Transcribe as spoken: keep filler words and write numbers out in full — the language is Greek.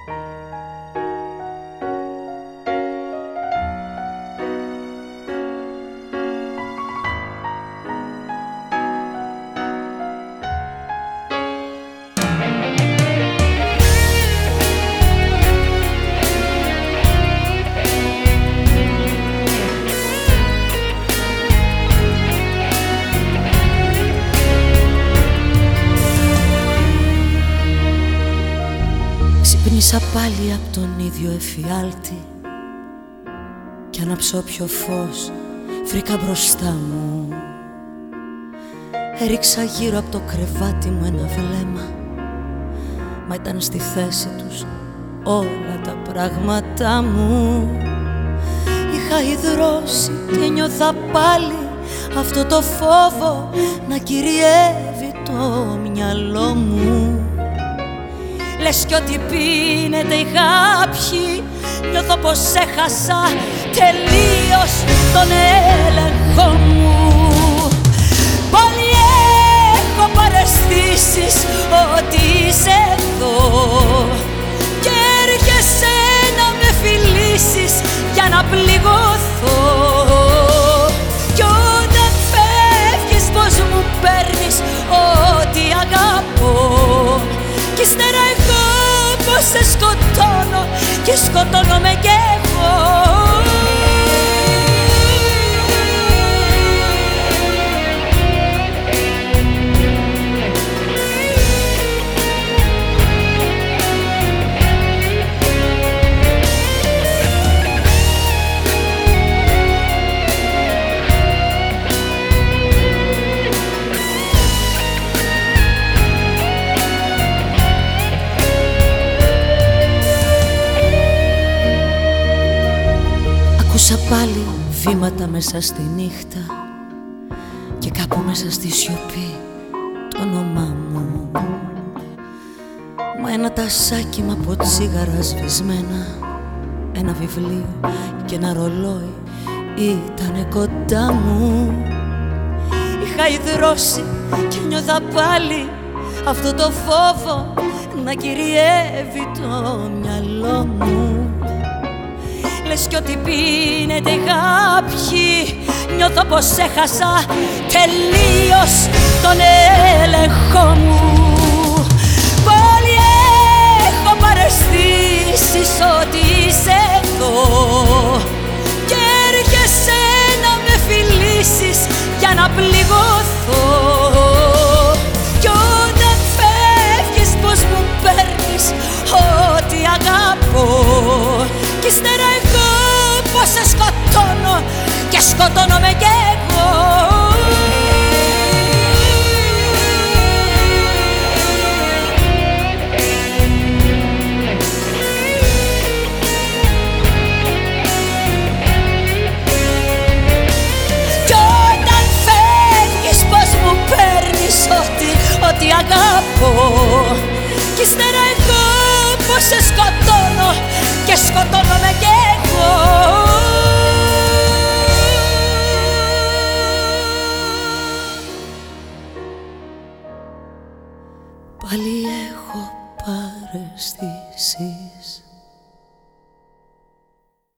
Ξύπνησα πάλι απ' τον ίδιο εφιάλτη κι άναψε όποιο φως βρήκα μπροστά μου. Έριξα γύρω απ' το κρεβάτι μου ένα βλέμμα, μα ήταν στη θέση τους όλα τα πράγματά μου. Είχα υδρώσει και νιώθα πάλι αυτό το φόβο να κυριεύει το μυαλό μου. Λες κι ό,τι πίνεται είχα πιει, νιώθω πως έχασα τελείως τον έλεγχο μου. Πάλι έχω παραισθήσεις ότι είσαι εδώ και έρχεσαι να με φιλήσεις για να πληγωθώ. Κι όταν φεύγεις πως μου παίρνεις ό,τι αγαπώ, κι ύστερα εγώ πως σε σκοτώνω και σκοτώνομαι κι εγώ. Άκουσα πάλι βήματα μέσα στη νύχτα και κάπου μέσα στη σιωπή το όνομά μου. Μα ένα τασάκι μ' από τσίγαρα σβησμένα, ένα βιβλίο και ένα ρολόι ήτανε κοντά μου. Είχα υδρώσει και νιώθα πάλι αυτό το φόβο να κυριεύει το μυαλό μου. Λες κι ό,τι πίνεται είχα πιει, νιώθω πως έχασα τελείως τον έλεγχο μου. Πάλι έχω παραισθήσεις ότι είσαι εδώ και έρχεσαι να με φιλήσεις για να πληγωθώ. Κι όταν φεύγεις πως μου παίρνεις ό,τι αγαπώ, κι ύστερα εγώ πως σε σκοτώνω και σκοτώνομαι κι εγώ. Κι όταν φεύγεις πως μου παίρνεις ό,τι, ό,τι αγαπώ, κι ύστερα εγώ πως σε σκοτώνω και σκοτώνομαι κι εγώ. Πάλι έχω παραισθήσεις